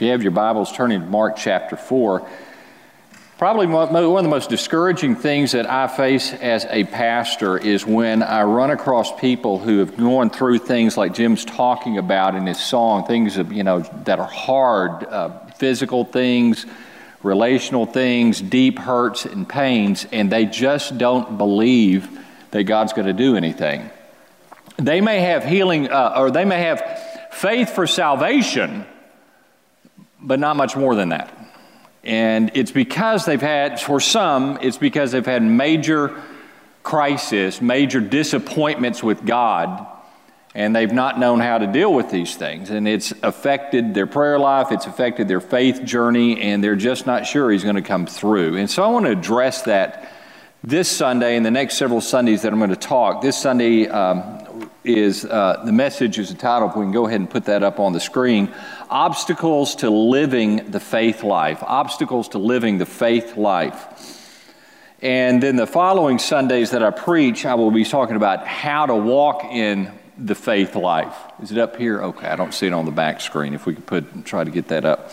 you have your Bibles, turn to Mark chapter 4. Probably one of the most discouraging things that I face as a pastor is when I run across people who have gone through things like Jim's talking about in his song, things that are hard, physical things, relational things, deep hurts and pains, and they just don't believe that God's going to do anything. They may have healing, or they may have faith for salvation, but not much more than that. And it's because for some, it's because they've had major crisis, major disappointments with God, and they've not known how to deal with these things. And it's affected their prayer life, it's affected their faith journey, and they're just not sure He's going to come through. And so I want to address that this Sunday and the next several Sundays that I'm going to talk. This Sunday the message is entitled, if we can go ahead and put that up on the screen, Obstacles to Living the Faith Life. Obstacles to Living the Faith Life. And then the following Sundays that I preach, I will be talking about how to walk in the faith life. Is it up here? Okay, I don't see it on the back screen. If we could try to get that up.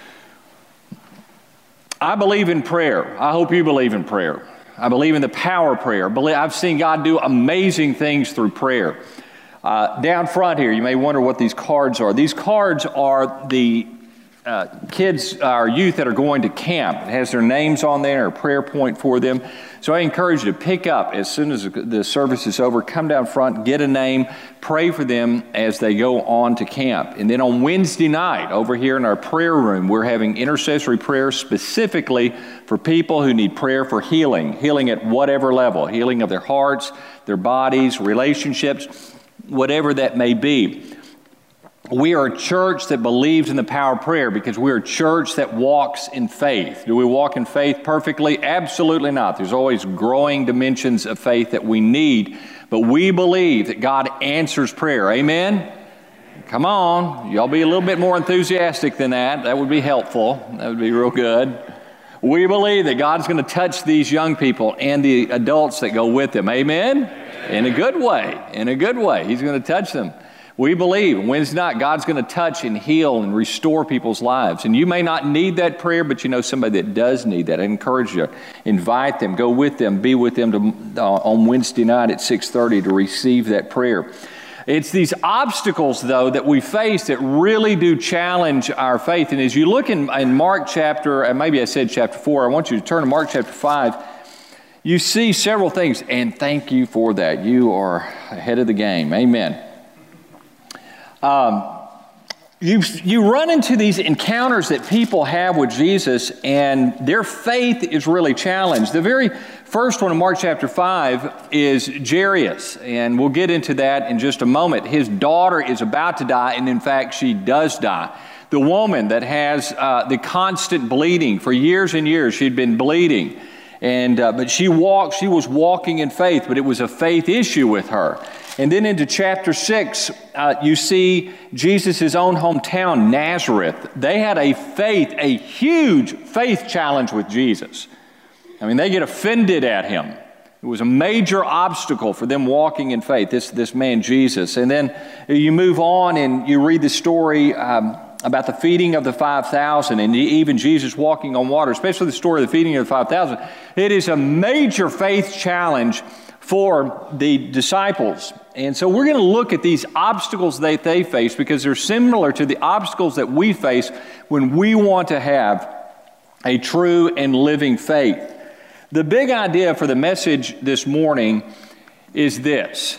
I believe in prayer. I hope you believe in prayer. I believe in the power of prayer. I've seen God do amazing things through prayer. Down front here, you may wonder what these cards are. These cards are the kids, our youth that are going to camp. It has their names on there, a prayer point for them. So I encourage you to pick up as soon as the service is over, come down front, get a name, pray for them as they go on to camp. And then on Wednesday night, over here in our prayer room, we're having intercessory prayer specifically for people who need prayer for healing at whatever level, healing of their hearts, their bodies, relationships, whatever that may be. We are a church that believes in the power of prayer because we're a church that walks in faith. Do we walk in faith perfectly? Absolutely not. There's always growing dimensions of faith that we need, but we believe that God answers prayer. Amen? Come on. Y'all be a little bit more enthusiastic than that. That would be helpful. That would be real good. We believe that God's going to touch these young people and the adults that go with them. Amen? In a good way. In a good way. He's going to touch them. We believe Wednesday night God's going to touch and heal and restore people's lives. And you may not need that prayer, but you know somebody that does need that. I encourage you, invite them, go with them, be with them on Wednesday night at 6:30 to receive that prayer. It's these obstacles, though, that we face that really do challenge our faith. And as you look in Mark chapter, and maybe I said chapter 4, I want you to turn to Mark chapter 5. You see several things, and thank you for that. You are ahead of the game. Amen. You run into these encounters that people have with Jesus, and their faith is really challenged. The very first one in Mark chapter 5 is Jairus, and we'll get into that in just a moment. His daughter is about to die, and in fact, she does die. The woman that has the constant bleeding for years and years, she'd been bleeding, and but she was walking in faith, but it was a faith issue with her. And then into chapter 6, you see Jesus' own hometown, Nazareth. They had a huge faith challenge with Jesus. I mean, they get offended at him. It was a major obstacle for them walking in faith, this man Jesus. And then you move on and you read the story about the feeding of the 5,000 and even Jesus walking on water, especially the story of the feeding of the 5,000. It is a major faith challenge for the disciples. And so we're going to look at these obstacles that they face because they're similar to the obstacles that we face when we want to have a true and living faith. The big idea for the message this morning is this.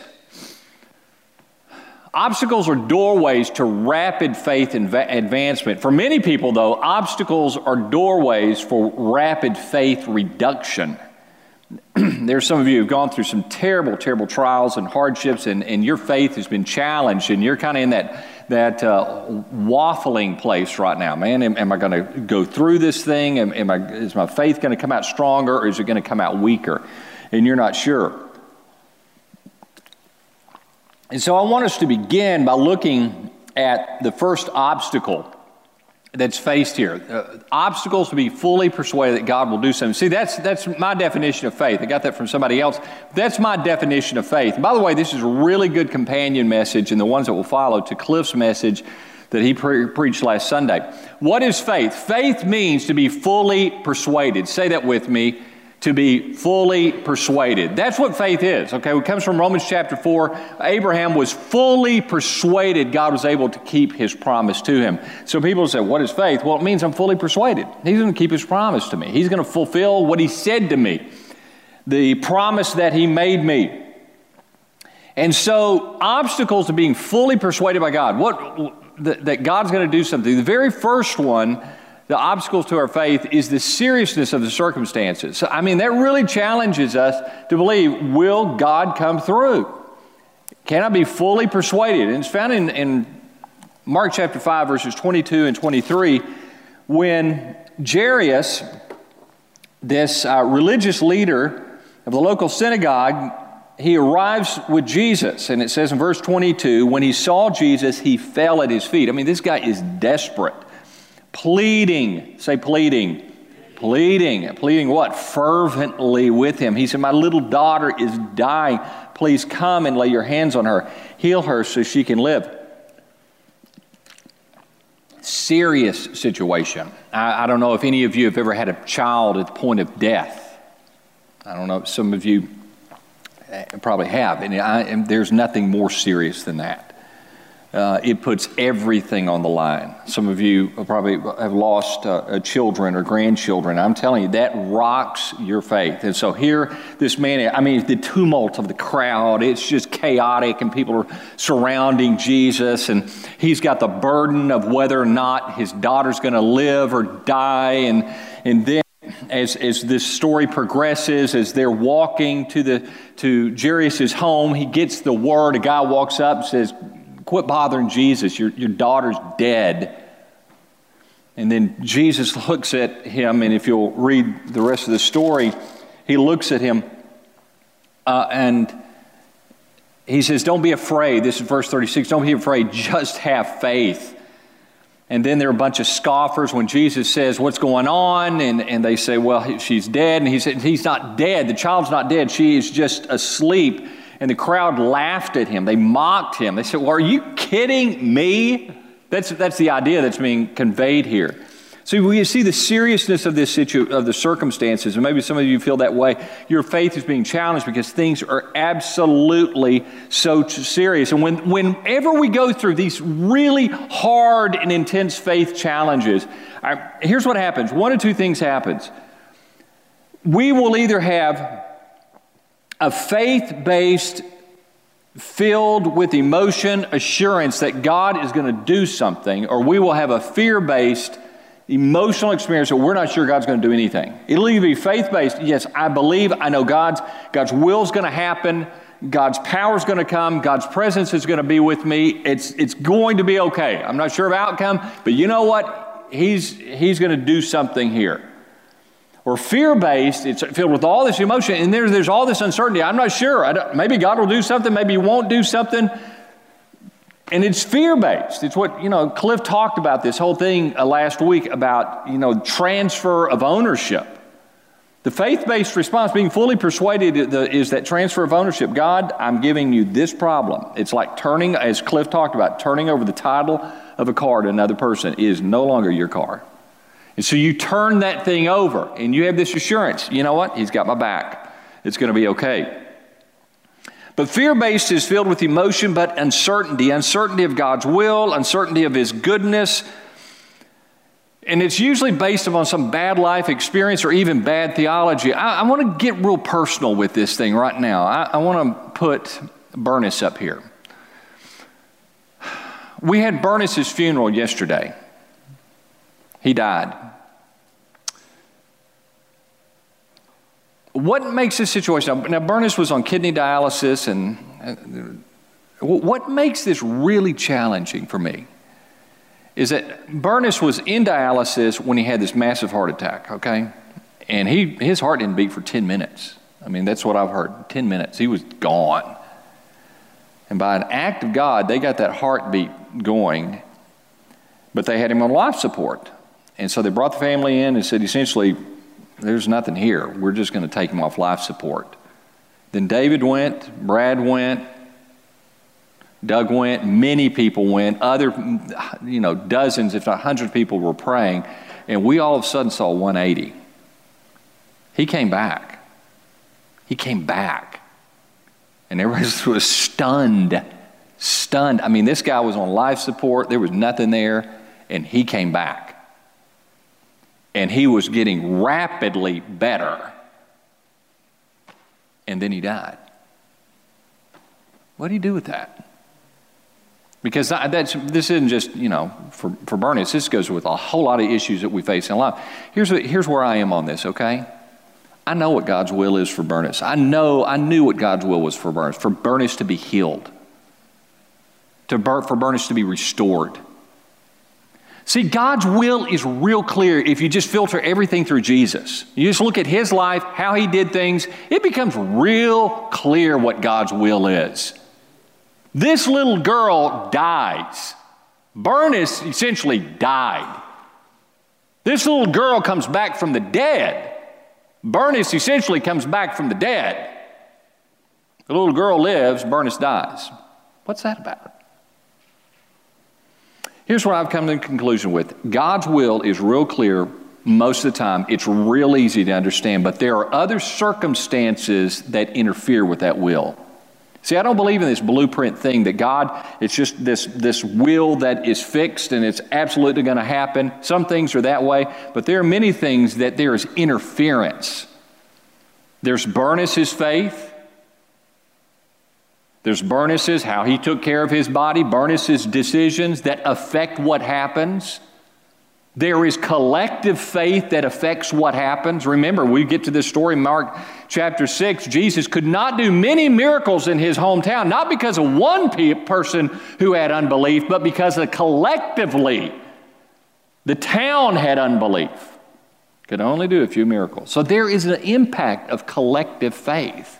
Obstacles are doorways to rapid faith advancement. For many people, though, obstacles are doorways for rapid faith reduction. There's some of you who've gone through some terrible, terrible trials and hardships, and your faith has been challenged, and you're kind of in that waffling place right now. Man, am I going to go through this thing? Is my faith going to come out stronger, or is it going to come out weaker? And you're not sure. And so I want us to begin by looking at the first obstacle that's faced here. Obstacles to be fully persuaded that God will do something. See, that's my definition of faith. I got that from somebody else. That's my definition of faith. And by the way, this is a really good companion message, and the ones that will follow to Cliff's message that he preached last Sunday. What is faith? Faith means to be fully persuaded. Say that with me. To be fully persuaded. That's what faith is, okay? It comes from Romans chapter 4. Abraham was fully persuaded God was able to keep his promise to him. So people say, what is faith? Well, it means I'm fully persuaded. He's going to keep his promise to me. He's going to fulfill what he said to me, the promise that he made me. And so obstacles to being fully persuaded by God, that God's going to do something. The very first one, the obstacles to our faith, is the seriousness of the circumstances. So, I mean, that really challenges us to believe, will God come through? Can I be fully persuaded? And it's found in Mark chapter 5, verses 22 and 23, when Jairus, this religious leader of the local synagogue, he arrives with Jesus. And it says in verse 22, when he saw Jesus, he fell at his feet. I mean, this guy is desperate. Pleading, say pleading. Pleading what? Fervently with him. He said, my little daughter is dying. Please come and lay your hands on her. Heal her so she can live. Serious situation. I don't know if any of you have ever had a child at the point of death. I don't know, some of you probably have. And there's nothing more serious than that. It puts everything on the line. Some of you probably have lost children or grandchildren. I'm telling you, that rocks your faith. And so here, this man, I mean, the tumult of the crowd, it's just chaotic, and people are surrounding Jesus, and he's got the burden of whether or not his daughter's going to live or die. And then as this story progresses, as they're walking to Jairus' home, he gets the word. A guy walks up and says, quit bothering Jesus. Your daughter's dead. And then Jesus looks at him, and if you'll read the rest of the story, he looks at him and he says, don't be afraid. This is verse 36. Don't be afraid. Just have faith. And then there are a bunch of scoffers when Jesus says, what's going on? And they say, well, she's dead. And he said, he's not dead. The child's not dead. She is just asleep. And the crowd laughed at him. They mocked him. They said, well, are you kidding me? That's the idea that's being conveyed here. So when you see the seriousness of this of the circumstances, and maybe some of you feel that way, your faith is being challenged because things are absolutely so serious. And whenever we go through these really hard and intense faith challenges, here's what happens. One of two things happens. We will either have a faith-based, filled with emotion, assurance that God is going to do something, or we will have a fear-based, emotional experience that we're not sure God's going to do anything. It'll either be faith-based, yes, I believe, I know God's will is going to happen, God's power is going to come, God's presence is going to be with me, it's going to be okay. I'm not sure of outcome, but you know what? He's going to do something here. Or fear-based, it's filled with all this emotion, and there's all this uncertainty. I'm not sure. Maybe God will do something, maybe he won't do something. And it's fear-based. It's what, Cliff talked about this whole thing last week about, transfer of ownership. The faith-based response, being fully persuaded, is that transfer of ownership. God, I'm giving you this problem. It's like turning, as Cliff talked about, turning over the title of a car to another person. It is no longer your car. And so you turn that thing over, and you have this assurance. You know what? He's got my back. It's going to be okay. But fear-based is filled with emotion, but uncertainty of God's will, uncertainty of his goodness. And it's usually based upon some bad life experience or even bad theology. I want to get real personal with this thing right now. I want to put Bernice up here. We had Bernice's funeral yesterday. He died. What makes this situation, now Bernice was on kidney dialysis, and what makes this really challenging for me is that Bernice was in dialysis when he had this massive heart attack, okay? And his heart didn't beat for 10 minutes. I mean, that's what I've heard, 10 minutes. He was gone. And by an act of God, they got that heartbeat going, but they had him on life support. And so they brought the family in and said, essentially, there's nothing here. We're just going to take him off life support. Then David went, Brad went, Doug went, many people went, other, dozens, if not hundreds of people were praying, and we all of a sudden saw 180. He came back. He came back. And everybody was stunned. I mean, this guy was on life support. There was nothing there, and he came back. And he was getting rapidly better. And then he died. What do you do with that? Because this isn't just, for Bernice. This goes with a whole lot of issues that we face in life. Here's where I am on this, okay? I know what God's will is for Bernice. I knew what God's will was for Bernice to be healed, for Bernice to be restored. See, God's will is real clear if you just filter everything through Jesus. You just look at his life, how he did things, it becomes real clear what God's will is. This little girl dies. Bernice essentially died. This little girl comes back from the dead. Bernice essentially comes back from the dead. The little girl lives, Bernice dies. What's that about? Here's what I've come to a conclusion with. God's will is real clear most of the time. It's real easy to understand, but there are other circumstances that interfere with that will. See, I don't believe in this blueprint thing that God, it's just this will that is fixed and it's absolutely going to happen. Some things are that way, but there are many things that there is interference. There's Bernice's faith. There's Bernice's, how he took care of his body, Bernice's decisions that affect what happens. There is collective faith that affects what happens. Remember, we get to this story in Mark chapter 6. Jesus could not do many miracles in his hometown, not because of one person who had unbelief, but because collectively the town had unbelief. Could only do a few miracles. So there is an impact of collective faith.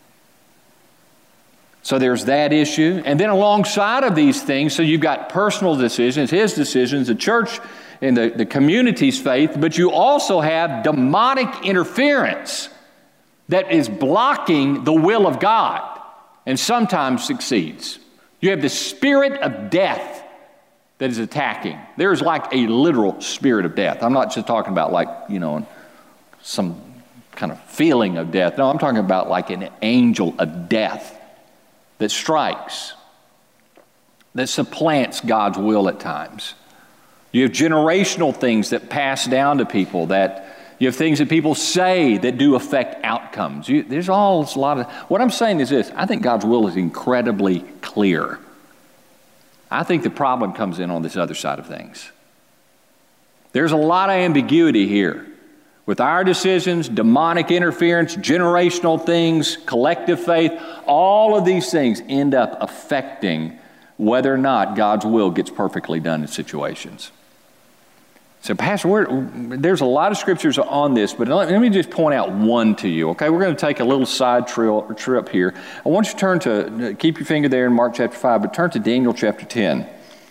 So there's that issue. And then alongside of these things, so you've got personal decisions, his decisions, the church and the community's faith, but you also have demonic interference that is blocking the will of God and sometimes succeeds. You have the spirit of death that is attacking. There's like a literal spirit of death. I'm not just talking about some kind of feeling of death. No, I'm talking about like an angel of death that strikes, that supplants God's will at times. You have generational things that pass down to people, that you have things that people say that do affect outcomes. There's a lot of, what I'm saying is this, I think God's will is incredibly clear. I think the problem comes in on this other side of things. There's a lot of ambiguity here. With our decisions, demonic interference, generational things, collective faith, all of these things end up affecting whether or not God's will gets perfectly done in situations. So, Pastor, there's a lot of scriptures on this, but let me just point out one to you, okay? We're going to take a little side trip here. I want you to keep your finger there in Mark chapter 5, but turn to Daniel chapter 10.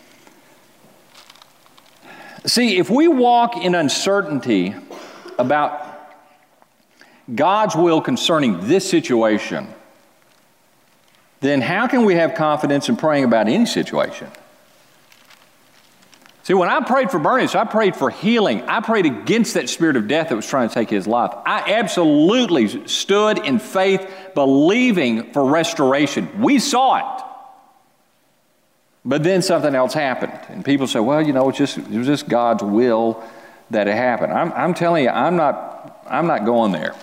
See, if we walk in uncertainty about God's will concerning this situation, then how can we have confidence in praying about any situation? See, when I prayed for Bernice, I prayed for healing. I prayed against that spirit of death that was trying to take his life. I absolutely stood in faith, believing for restoration. We saw it. But then something else happened. And people say, well, it was just God's will that it happened. I'm telling you, I'm not going there.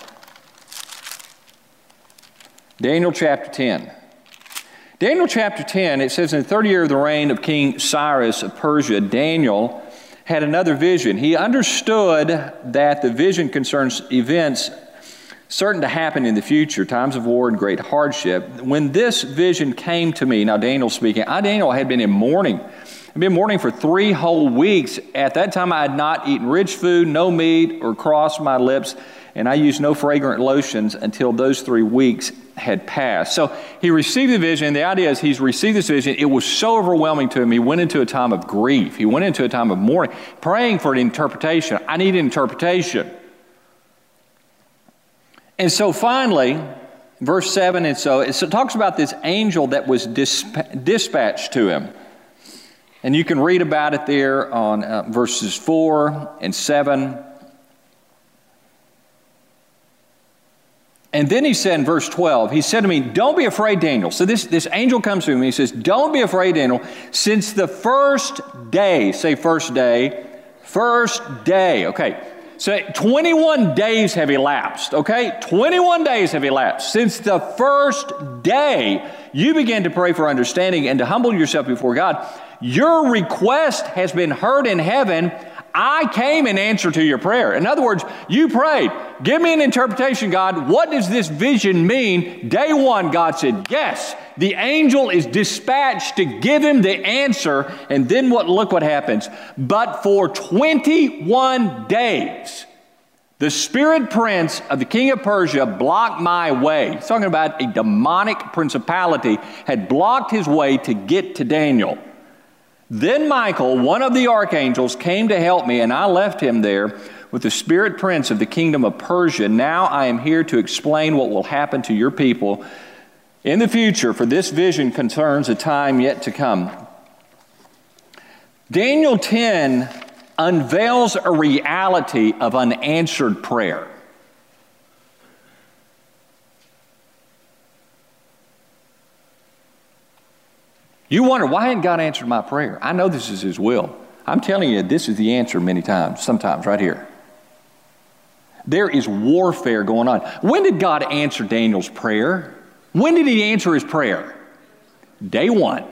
Daniel chapter 10. Daniel chapter 10, it says, in the 30th year of the reign of King Cyrus of Persia, Daniel had another vision. He understood that the vision concerns events certain to happen in the future, times of war and great hardship. When this vision came to me, now Daniel's speaking, Daniel had been in mourning. I'd been mourning for 3 whole weeks. At that time, I had not eaten rich food, no meat, or crossed my lips, and I used no fragrant lotions until those 3 weeks had passed. So he received the vision. The idea is he's received this vision. It was so overwhelming to him, he went into a time of grief. He went into a time of mourning, praying for an interpretation. I need an interpretation. And so finally, verse 7, and so it talks about this angel that was dispatched to him. And you can read about it there on verses 4 and 7. And then he said in verse 12, he said to me, don't be afraid, Daniel. So this angel comes to him and he says, don't be afraid, Daniel, since the first day, say first day, okay. So 21 days have elapsed, okay? 21 days have elapsed. Since the first day you began to pray for understanding and to humble yourself before God, your request has been heard in heaven. I came in answer to your prayer. In other words, you prayed, give me an interpretation, God. What does this vision mean? Day one, God said, yes. The angel is dispatched to give him the answer. And then look what happens. But for 21 days, the spirit prince of the king of Persia blocked my way. He's talking about a demonic principality had blocked his way to get to Daniel. Then Michael, one of the archangels, came to help me, and I left him there with the spirit prince of the kingdom of Persia. Now I am here to explain what will happen to your people in the future, for this vision concerns a time yet to come. Daniel 10 unveils a reality of unanswered prayer. You wonder, why hadn't God answered my prayer? I know this is His will. I'm telling you, this is the answer many times, sometimes right here. There is warfare going on. When did God answer Daniel's prayer? When did He answer his prayer? Day one.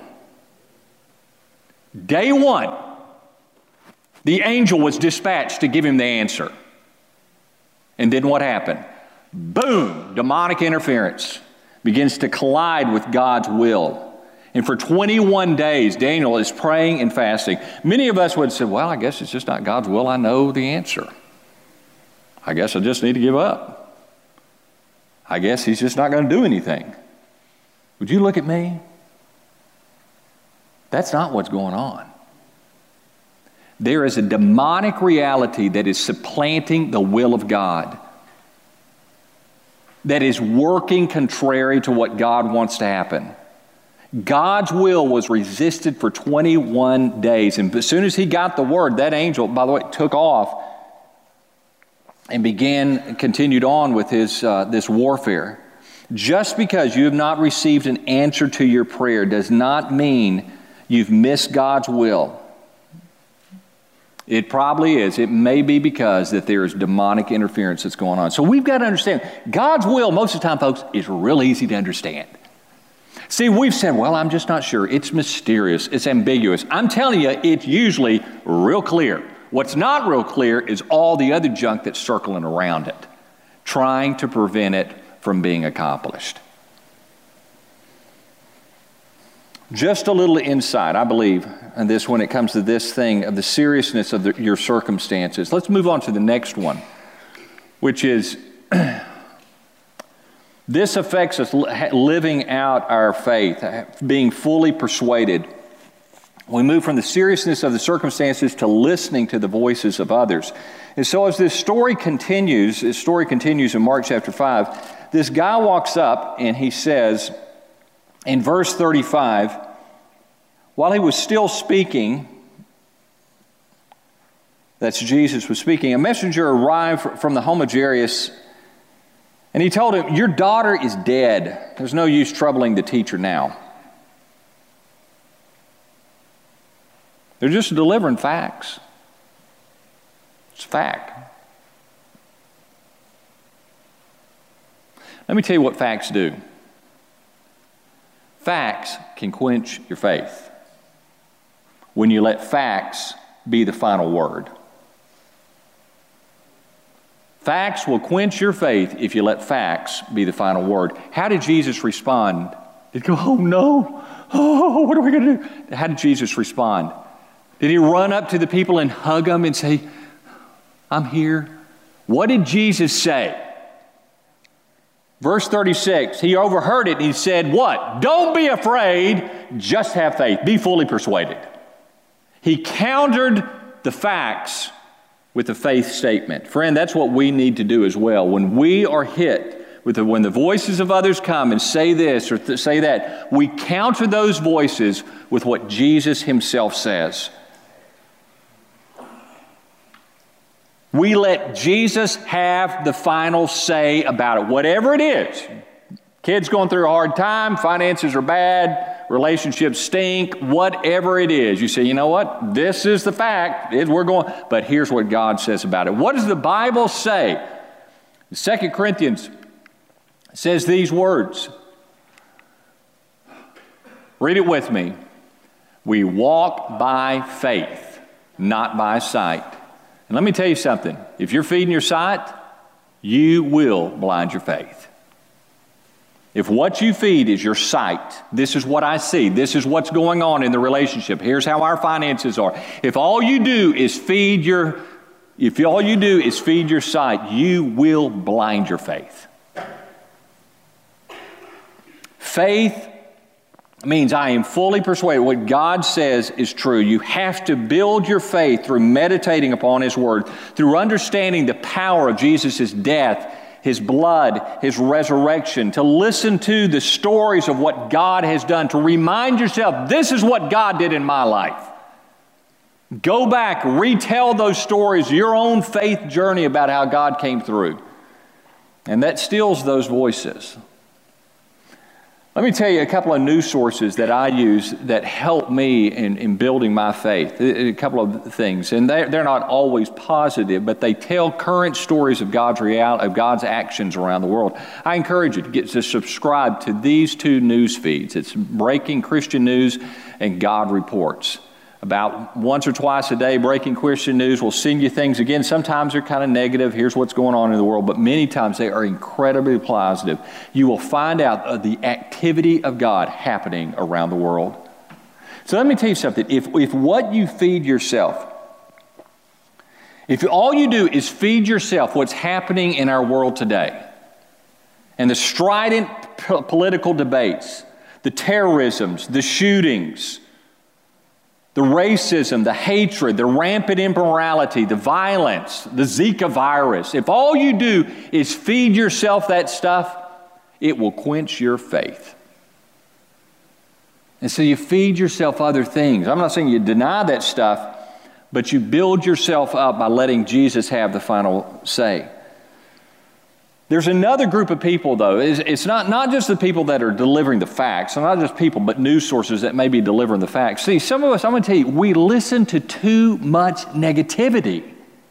Day one. The angel was dispatched to give him the answer. And then what happened? Boom! Demonic interference begins to collide with God's will. And for 21 days, Daniel is praying and fasting. Many of us would say, well, I guess it's just not God's will. I know the answer. I guess I just need to give up. I guess He's just not going to do anything. Would you look at me? That's not what's going on. There is a demonic reality that is supplanting the will of God, that is working contrary to what God wants to happen. God's will was resisted for 21 days. And as soon as he got the word, that angel, by the way, took off and continued on with his this warfare. Just because you have not received an answer to your prayer does not mean you've missed God's will. It probably is. It may be because that there is demonic interference that's going on. So we've got to understand, God's will, most of the time, folks, is real easy to understand. See, we've said, well, I'm just not sure. It's mysterious. It's ambiguous. I'm telling you, it's usually real clear. What's not real clear is all the other junk that's circling around it, trying to prevent it from being accomplished. Just a little insight, I believe, in this when it comes to this thing of the seriousness of your circumstances. Let's move on to the next one, which is this affects us living out our faith, being fully persuaded. We move from the seriousness of the circumstances to listening to the voices of others. And so as this story continues in Mark chapter 5, this guy walks up and he says, in verse 35, while he was still speaking, that's Jesus was speaking, a messenger arrived from the home of Jairus, and he told him, your daughter is dead. There's no use troubling the teacher now. They're just delivering facts. It's fact. Let me tell you what facts do. Facts can quench your faith when you let facts be the final word. Facts will quench your faith if you let facts be the final word. How did Jesus respond? Did he go, oh no, oh, what are we going to do? How did Jesus respond? Did he run up to the people and hug them and say, I'm here? What did Jesus say? Verse 36, he overheard it and he said, what? Don't be afraid, just have faith. Be fully persuaded. He countered the facts with a faith statement. Friend, that's what we need to do as well. When we are hit when the voices of others come and say this or say that, we counter those voices with what Jesus himself says. We let Jesus have the final say about it, whatever it is. Kids going through a hard time, finances are bad, relationships stink, whatever it is. You say, you know what? This is the fact. We're going, but here's what God says about it. What does the Bible say? 2 Corinthians says these words. Read it with me. We walk by faith, not by sight. And let me tell you something. If you're feeding your sight, you will blind your faith. If what you feed is your sight, this is what I see, this is what's going on in the relationship, here's how our finances are. If all you do is feed your sight, you will blind your faith. Faith means I am fully persuaded what God says is true. You have to build your faith through meditating upon His Word, through understanding the power of Jesus' death, His blood, His resurrection, to listen to the stories of what God has done, to remind yourself, this is what God did in my life. Go back, retell those stories, your own faith journey about how God came through. And that stills those voices. Let me tell you a couple of news sources that I use that help me in building my faith. A couple of things. And they're not always positive, but they tell current stories of God's reality, of God's actions around the world. I encourage you to subscribe to these two news feeds. It's Breaking Christian News and God Reports. About once or twice a day, Breaking Christian News will send you things. Again, sometimes they're kind of negative. Here's what's going on in the world. But many times they are incredibly positive. You will find out the activity of God happening around the world. So let me tell you something. If what you feed yourself, if all you do is feed yourself what's happening in our world today, and the strident political debates, the terrorisms, the shootings, the racism, the hatred, the rampant immorality, the violence, the Zika virus. If all you do is feed yourself that stuff, it will quench your faith. And so you feed yourself other things. I'm not saying you deny that stuff, but you build yourself up by letting Jesus have the final say. There's another group of people, though. It's not just the people that are delivering the facts, not just people, but news sources that may be delivering the facts. See, some of us, I'm going to tell you, we listen to too much negativity.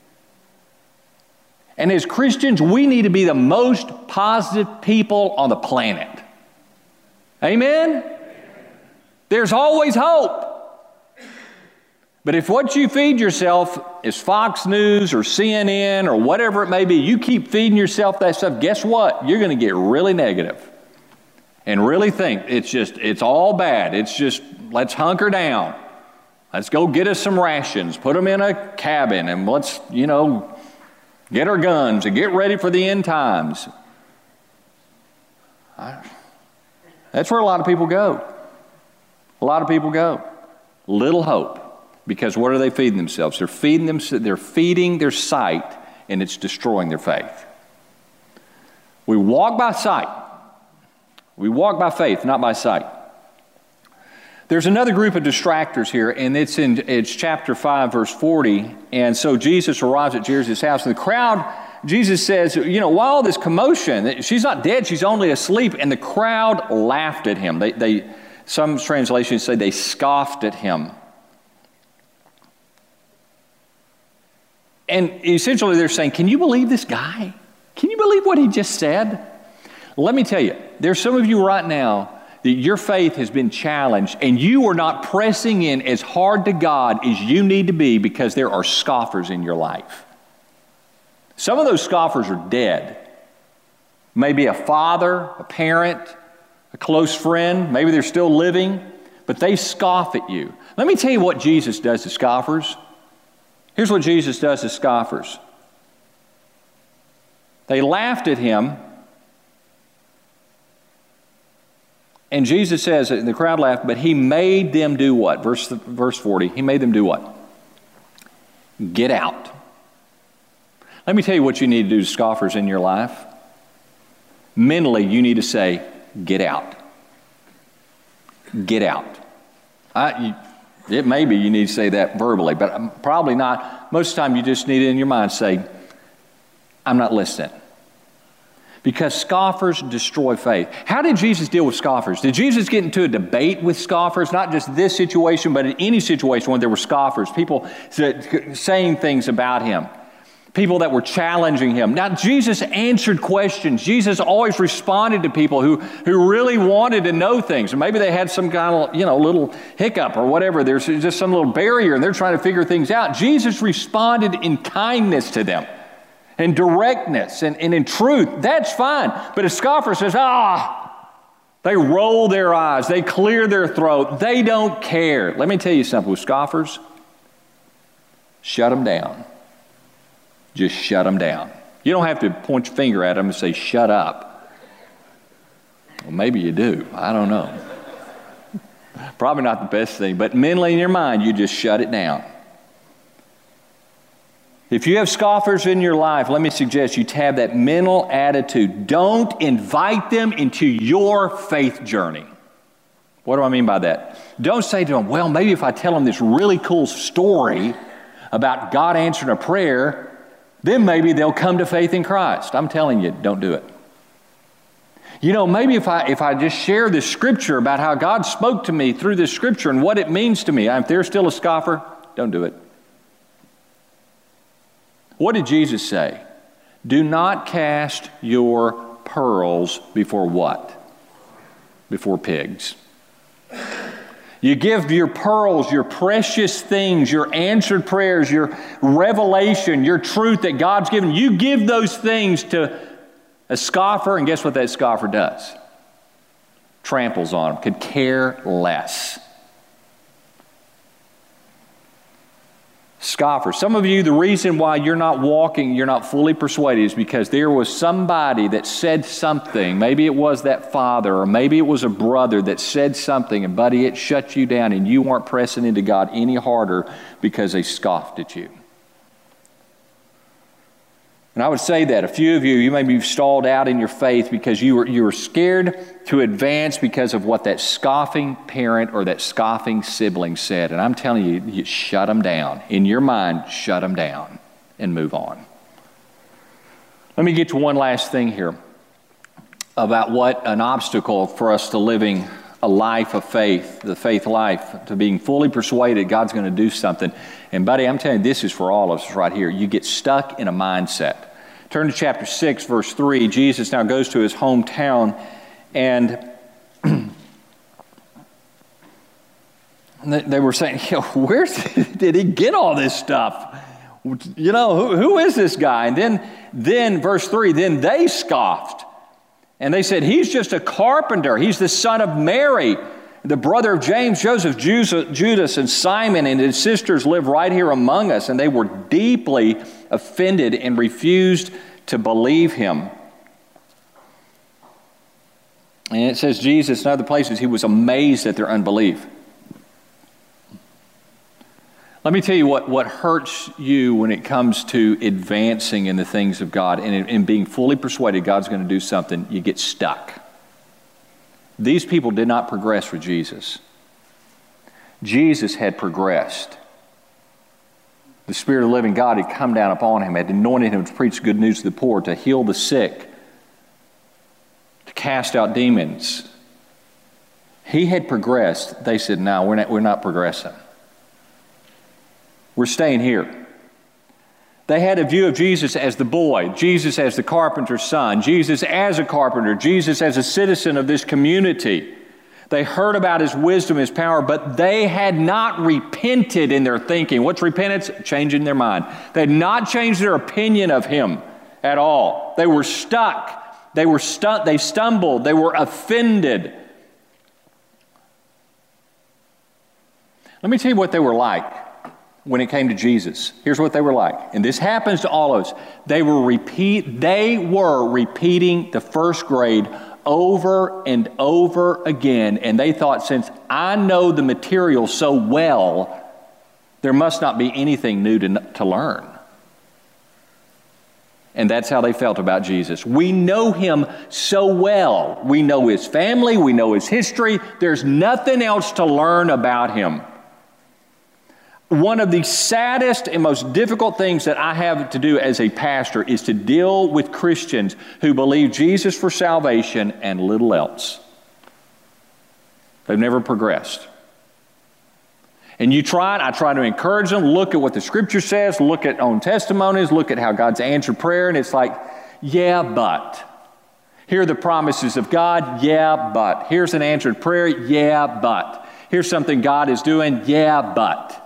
And as Christians, we need to be the most positive people on the planet. Amen? There's always hope. But if what you feed yourself is Fox News or CNN or whatever it may be, you keep feeding yourself that stuff, guess what? You're going to get really negative and really think it's all bad. It's just, let's hunker down. Let's go get us some rations, put them in a cabin, and let's, get our guns and get ready for the end times. That's where a lot of people go. A lot of people go. Little hope. Because what are they feeding themselves? They're feeding their sight, and it's destroying their faith. We walk by sight. We walk by faith, not by sight. There's another group of distractors here, and it's chapter 5, verse 40. And so Jesus arrives at Jairus' house, and the crowd, Jesus says, while all this commotion, she's not dead, she's only asleep, and the crowd laughed at him. Some translations say they scoffed at him. And essentially they're saying, can you believe this guy? Can you believe what he just said? Let me tell you, there's some of you right now that your faith has been challenged and you are not pressing in as hard to God as you need to be because there are scoffers in your life. Some of those scoffers are dead. Maybe a father, a parent, a close friend, maybe they're still living, but they scoff at you. Let me tell you what Jesus does to scoffers. Here's what Jesus does to scoffers. They laughed at him, and Jesus says, and the crowd laughed, but he made them do what? Verse 40, he made them do what? Get out. Let me tell you what you need to do to scoffers in your life. mentally you need to say, get out. Get out. It may be you need to say that verbally, but probably not. Most of the time you just need it in your mind, say, I'm not listening. Because scoffers destroy faith. How did Jesus deal with scoffers? Did Jesus get into a debate with scoffers? Not just this situation, but in any situation when there were scoffers, people saying things about him, people that were challenging him. Now, Jesus answered questions. Jesus always responded to people who really wanted to know things. And maybe they had some kind of, little hiccup or whatever. There's just some little barrier and they're trying to figure things out. Jesus responded in kindness to them, and directness, and in truth. That's fine. But a scoffer says, they roll their eyes, they clear their throat, they don't care. Let me tell you something with scoffers, shut them down. Just shut them down. You don't have to point your finger at them and say, shut up. Well, maybe you do. I don't know. Probably not the best thing, but mentally in your mind, you just shut it down. If you have scoffers in your life, let me suggest you have that mental attitude. Don't invite them into your faith journey. What do I mean by that? Don't say to them, well, maybe if I tell them this really cool story about God answering a prayer, then maybe they'll come to faith in Christ. I'm telling you, don't do it. Maybe if I just share this scripture about how God spoke to me through this scripture and what it means to me, if they're still a scoffer, don't do it. What did Jesus say? Do not cast your pearls before what? Before pigs. You give your pearls, your precious things, your answered prayers, your revelation, your truth that God's given. You give those things to a scoffer, and guess what that scoffer does? Tramples on them, could care less. Scoffers. Some of you, the reason why you're not fully persuaded is because there was somebody that said something. Maybe it was that father, or maybe it was a brother that said something, and buddy, it shut you down and you weren't pressing into God any harder because they scoffed at you. And I would say that a few of you may be stalled out in your faith because you were scared to advance because of what that scoffing parent or that scoffing sibling said. And I'm telling you, you shut them down. In your mind, shut them down and move on. Let me get to one last thing here about what an obstacle for us to living a life of faith, the faith life, to being fully persuaded God's going to do something. And buddy, I'm telling you, this is for all of us right here. You get stuck in a mindset. Turn to chapter 6, verse 3. Jesus now goes to his hometown, and they were saying, where did he get all this stuff? Who is this guy? And then verse 3, then they scoffed. And they said, he's just a carpenter. He's the son of Mary, the brother of James, Joseph, Judas, and Simon, and his sisters live right here among us. And they were deeply offended and refused to believe him. And it says Jesus, in other places, he was amazed at their unbelief. Let me tell you what hurts you when it comes to advancing in the things of God and in being fully persuaded God's going to do something. You get stuck. These people did not progress with Jesus. Jesus had progressed. The Spirit of the living God had come down upon him, had anointed him to preach good news to the poor, to heal the sick, to cast out demons. He had progressed. They said, no, we're not progressing. We're staying here. They had a view of Jesus as the boy, Jesus as the carpenter's son, Jesus as a carpenter, Jesus as a citizen of this community. They heard about his wisdom, his power, but they had not repented in their thinking. What's repentance? Changing their mind. They had not changed their opinion of him at all. They were stuck. They stumbled. They were offended. Let me tell you what they were like when it came to Jesus. Here's what they were like. And this happens to all of us. They were repeating the first grade over and over again. And they thought, since I know the material so well, there must not be anything new to learn. And that's how they felt about Jesus. We know him so well. We know his family. We know his history. There's nothing else to learn about him. One of the saddest and most difficult things that I have to do as a pastor is to deal with Christians who believe Jesus for salvation and little else. They've never progressed. And I try to encourage them, look at what the Scripture says, look at own testimonies, look at how God's answered prayer, and it's like, yeah, but. Here are the promises of God, yeah, but. Here's an answered prayer, yeah, but. Here's something God is doing, yeah, but.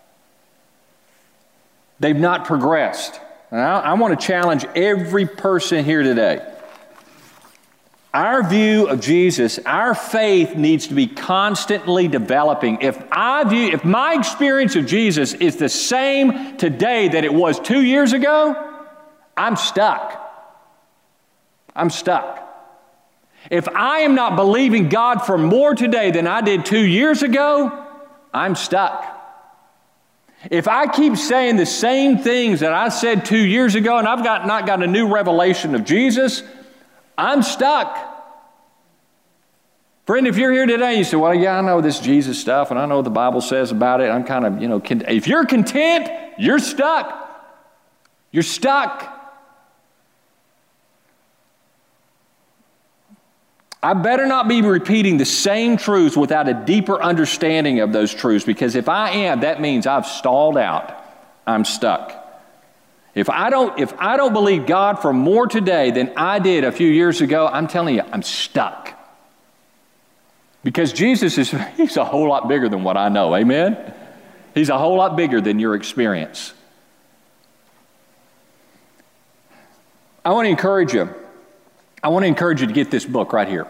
They've not progressed. And I want to challenge every person here today. Our view of Jesus, our faith needs to be constantly developing. If my experience of Jesus is the same today that it was 2 years ago, I'm stuck. I'm stuck. If I am not believing God for more today than I did 2 years ago, I'm stuck. If I keep saying the same things that I said 2 years ago and I've not got a new revelation of Jesus, I'm stuck. Friend, if you're here today and you say, well, yeah, I know this Jesus stuff and I know what the Bible says about it. I'm kind of, if you're content, you're stuck. You're stuck. I better not be repeating the same truths without a deeper understanding of those truths, because if I am, that means I've stalled out. I'm stuck. If I don't believe God for more today than I did a few years ago, I'm telling you, I'm stuck. Because Jesus he's a whole lot bigger than what I know, amen? He's a whole lot bigger than your experience. I want to encourage you to get this book right here.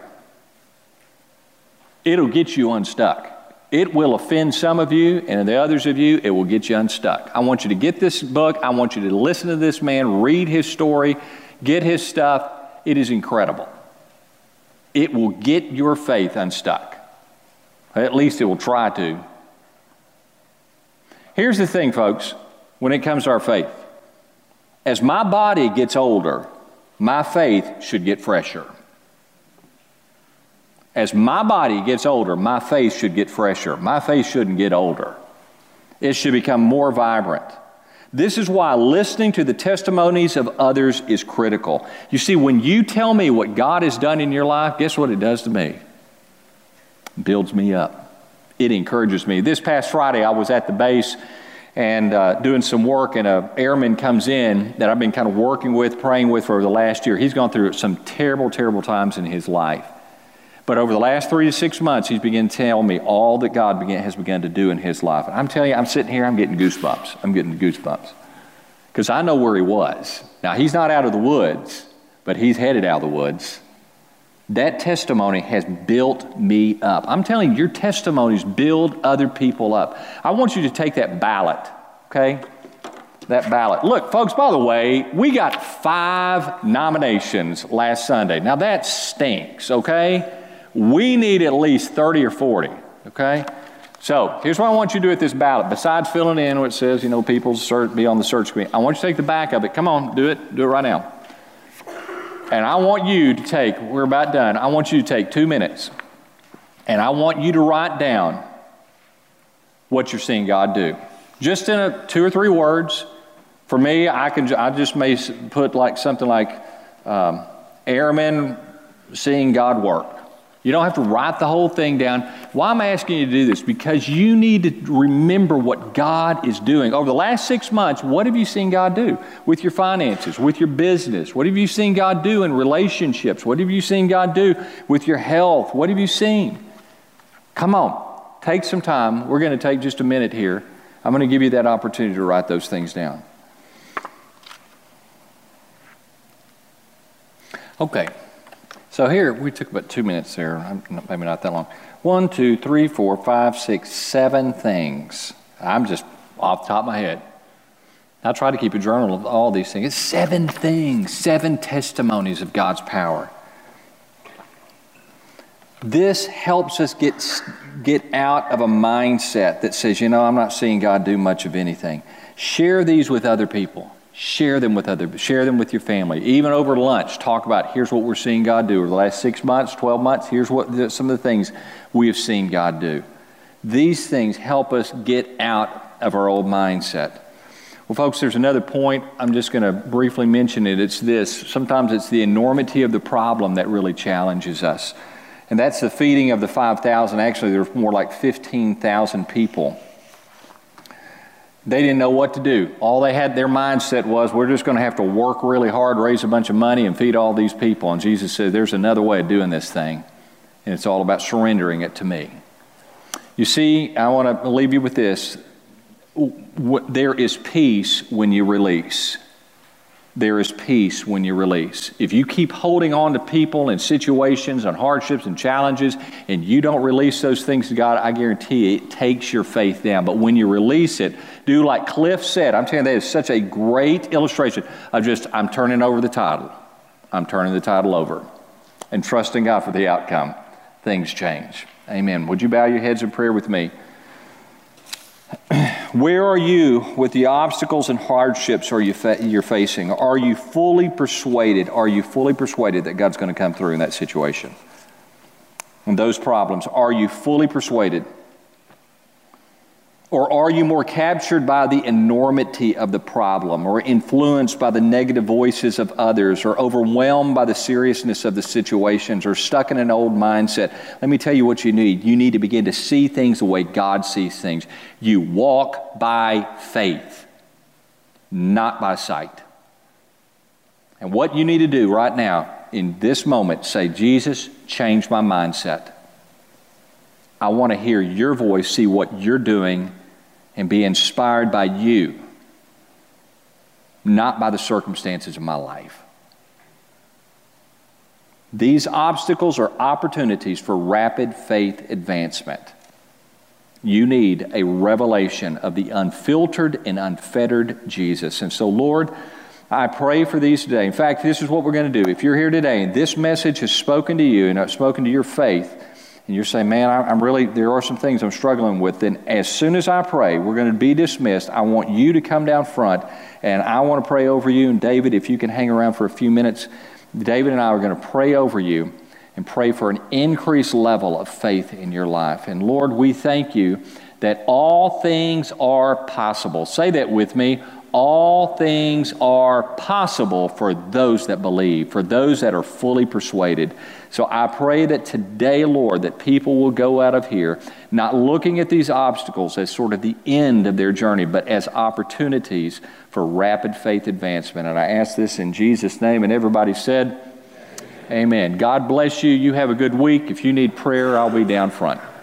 It'll get you unstuck. It will offend some of you, and the others of you, it will get you unstuck. I want you to get this book. I want you to listen to this man, read his story, get his stuff. It is incredible. It will get your faith unstuck. At least it will try to. Here's the thing, folks, when it comes to our faith. As my body gets older, my faith should get fresher. As my body gets older, my faith should get fresher. My faith shouldn't get older. It should become more vibrant. This is why listening to the testimonies of others is critical. You see, when you tell me what God has done in your life, guess what it does to me? It builds me up. It encourages me. This past Friday, I was at the base and doing some work, and an airman comes in that I've been kind of working with, praying with for the last year. He's gone through some terrible, terrible times in his life. But over the last 3 to 6 months, he's begun to tell me all that God has begun to do in his life. And I'm telling you, I'm sitting here, I'm getting goosebumps. I'm getting goosebumps. Because I know where he was. Now, he's not out of the woods, but he's headed out of the woods. That testimony has built me up. I'm telling you, your testimonies build other people up. I want you to take that ballot, okay? That ballot. Look, folks, by the way, we got 5 nominations last Sunday. Now, that stinks, okay? We need at least 30 or 40, okay? So, here's what I want you to do with this ballot. Besides filling in what it says, people be on the search committee, I want you to take the back of it. Come on, do it right now. And I want you to take, we're about done, I want you to take 2 minutes. And I want you to write down what you're seeing God do. Just in 2 or 3 words. For me, I just may put something like airmen seeing God work. You don't have to write the whole thing down. Why am I asking you to do this? Because you need to remember what God is doing. Over the last 6 months, what have you seen God do with your finances, with your business? What have you seen God do in relationships? What have you seen God do with your health? What have you seen? Come on, take some time. We're going to take just a minute here. I'm going to give you that opportunity to write those things down. Okay. So here, we took about 2 minutes there, maybe not that long. 1, 2, 3, 4, 5, 6, 7 things. I'm just off the top of my head. I try to keep a journal of all these things. It's 7 things, 7 testimonies of God's power. This helps us get out of a mindset that says, I'm not seeing God do much of anything. Share these with other people. Share them with others. Share them with your family. Even over lunch, talk about, here's what we're seeing God do over the last 6 months, 12 months. Here's what some of the things we have seen God do. These things help us get out of our old mindset. Well, folks, there's another point. I'm just going to briefly mention it. It's this. Sometimes it's the enormity of the problem that really challenges us. And that's the feeding of the 5,000. Actually, there's more like 15,000 people. They didn't know what to do. All they had, their mindset was, we're just going to have to work really hard, raise a bunch of money, and feed all these people. And Jesus said, there's another way of doing this thing, and it's all about surrendering it to me. You see, I want to leave you with this. There is peace when you release. There is peace when you release. If you keep holding on to people and situations and hardships and challenges and you don't release those things to God, I guarantee you, it takes your faith down. But when you release it, do like Cliff said. I'm telling you, that is such a great illustration of I'm turning over the title. I'm turning the title over and trusting God for the outcome. Things change. Amen. Would you bow your heads in prayer with me? Where are you with the obstacles and hardships you're facing? Are you fully persuaded? Are you fully persuaded that God's going to come through in that situation? And those problems, are you fully persuaded? Or are you more captured by the enormity of the problem, or influenced by the negative voices of others, or overwhelmed by the seriousness of the situations, or stuck in an old mindset? Let me tell you what you need. You need to begin to see things the way God sees things. You walk by faith, not by sight. And what you need to do right now, in this moment, say, Jesus, change my mindset. I want to hear your voice, see what you're doing, and be inspired by you, not by the circumstances of my life. These obstacles are opportunities for rapid faith advancement. You need a revelation of the unfiltered and unfettered Jesus. And so, Lord, I pray for these today. In fact, this is what we're going to do. If you're here today and this message has spoken to you and spoken to your faith, and you're saying, man, there are some things I'm struggling with, then as soon as I pray, we're going to be dismissed. I want you to come down front, and I want to pray over you. And David, if you can hang around for a few minutes, David and I are going to pray over you and pray for an increased level of faith in your life. And Lord, we thank you that all things are possible. Say that with me. All things are possible for those that believe, for those that are fully persuaded. So I pray that today, Lord, that people will go out of here not looking at these obstacles as sort of the end of their journey, but as opportunities for rapid faith advancement. And I ask this in Jesus' name, and everybody said, Amen. God bless you. You have a good week. If you need prayer, I'll be down front.